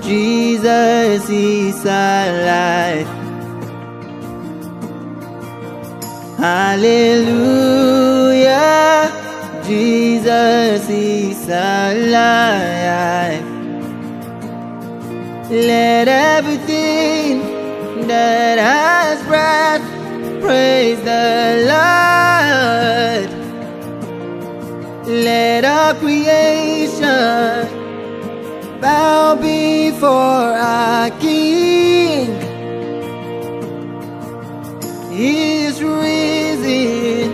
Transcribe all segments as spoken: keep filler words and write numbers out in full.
Jesus is alive. Hallelujah, Jesus is alive. Let everything that has breath praise the Lord. Let all creation bow before our King. He is risen,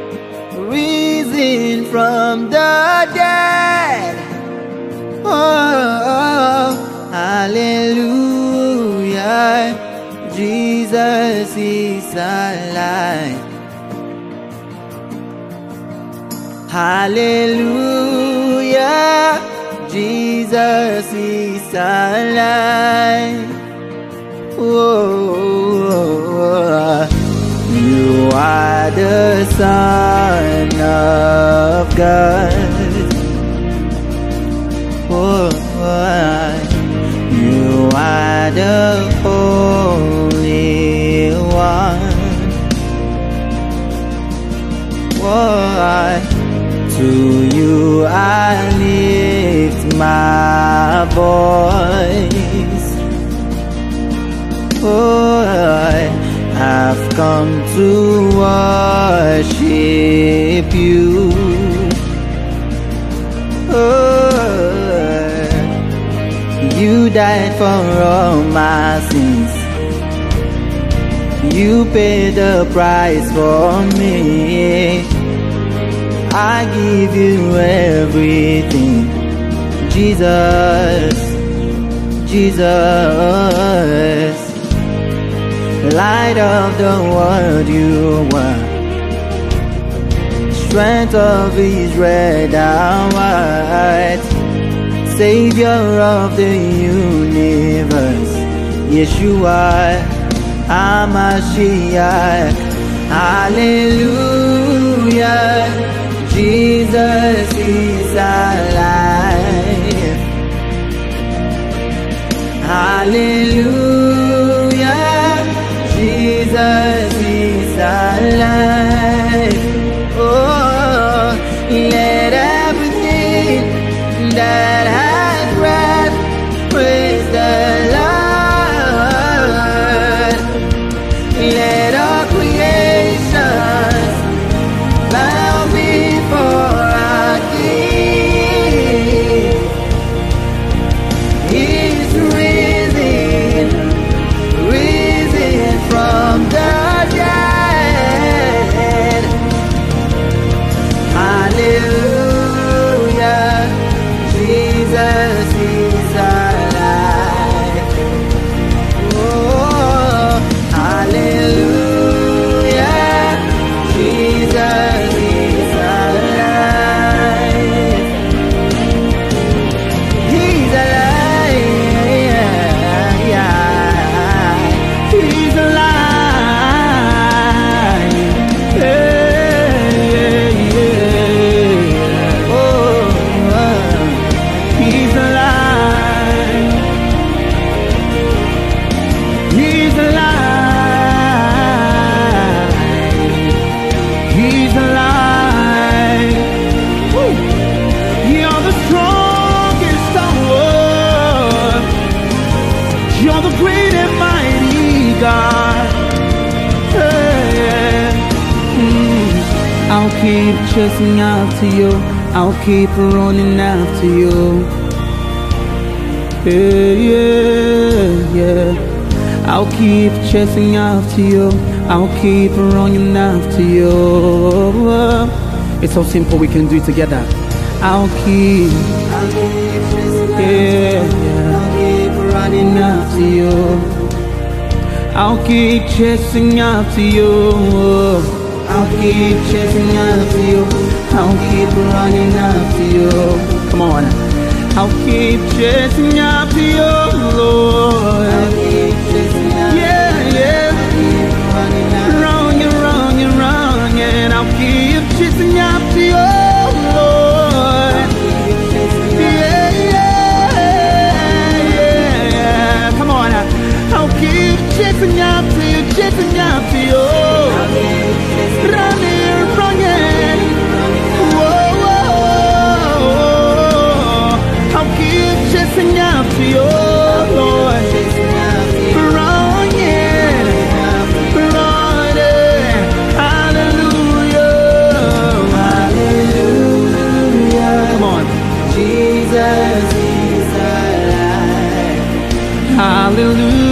risen from the dead. Oh, hallelujah, Jesus is alive. Hallelujah, Jesus is alive. Oh, you are the Son of God. Oh, you are the Holy One. Oh, to you I lift my voice. Oh, I've come to worship you. Oh, you died for all my sins. You paid the price for me. I give you everything, Jesus, Jesus. Light of the world you were, strength of Israel thou art, Savior of the universe, Yeshua HaMashiach. Hallelujah, Jesus is alive. Hallelujah, Jesus is alive. Oh, let everything that has breath praise the Lord. Let all creation bow before our King. He's risen, risen from the dead. Hallelujah, Jesus is alive. Oh, hallelujah, Jesus is alive. He's alive. He's alive. Yeah, yeah. Oh, he's alive. He's alive. He's alive. Woo. You're the strongest tower. You're the great and mighty God. Yeah. Mm. I'll keep chasing after you. I'll keep running after you. Yeah, yeah, yeah. I'll keep chasing after you. I'll keep running after you. It's so simple, we can do it together. I'll keep, I'll keep chasing yeah, yeah. I'll keep running after you. I'll keep chasing after you. I'll keep chasing after you. I'll keep running after you. Come on. I'll keep chasing after you, Lord. I'll keep chasing after yeah, yeah. I'll keep running after wrong and wrong and wrong, and I'll keep chasing after you, Lord. I'll keep chasing after yeah, yeah, yeah, hallelujah.